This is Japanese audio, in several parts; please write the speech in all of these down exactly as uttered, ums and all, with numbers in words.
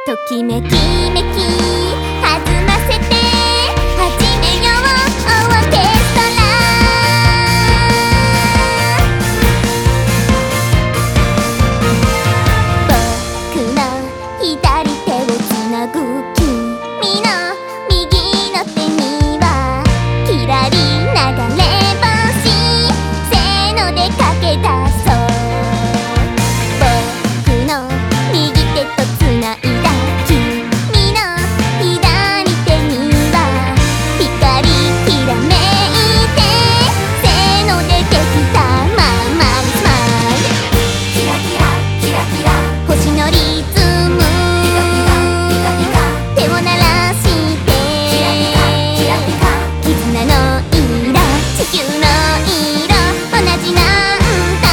ときめきめき弾ませて始めようオーケストラ。僕の左手をつなぐ君の右の手にはきらり流れ星せーので駆け出そう。僕の右手とつないだ君の左手には光きらめいてせーのでできたままにスマイル。キラキラキラキラ星のリズムピカピカピカピカ手を鳴らしてキラピカキラピカ絆の色地球の色同じなんだ。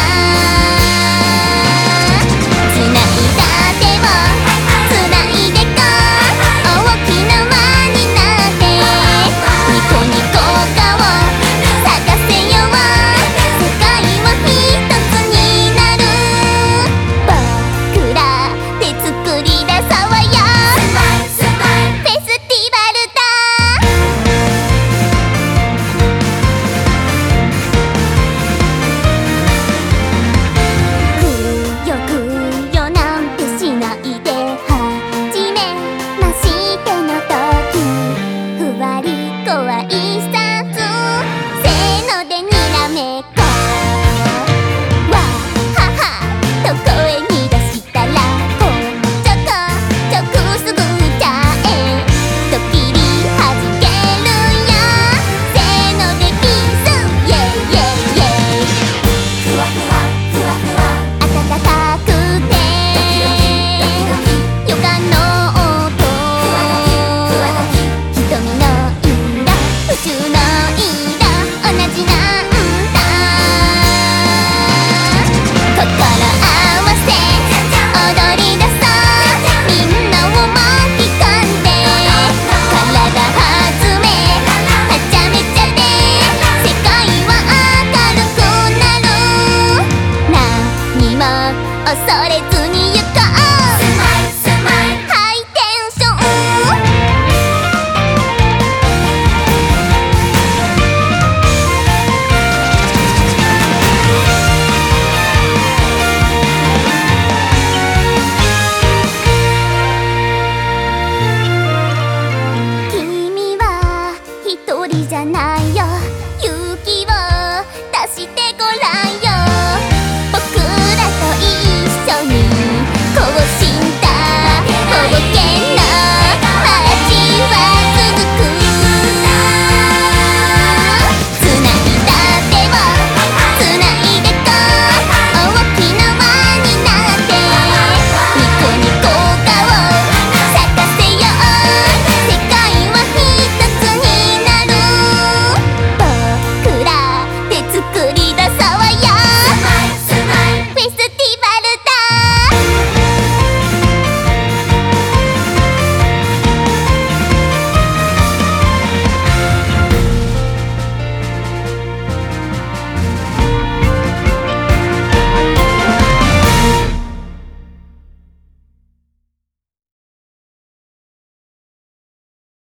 つないだ手をつないでこう大きな輪になってニコニコ顔探せよう世界は一つになる。僕らで作り出そうよフェスティバルだ。くよくよなんてしないで始めましての時ふわりご挨拶せーのでにらめこわははと声に出したらこちょこちょくすぐちゃえドッキリはじけるよせーのでキスイェイイェイイェイ。ふわふわふわふわ暖かくて予感の音瞳の色宇宙の色同じなんだ。心合わせ踊り出そうみんなを巻き込んで体弾めはちゃめちゃで世界は明るくなる。何も恐れずに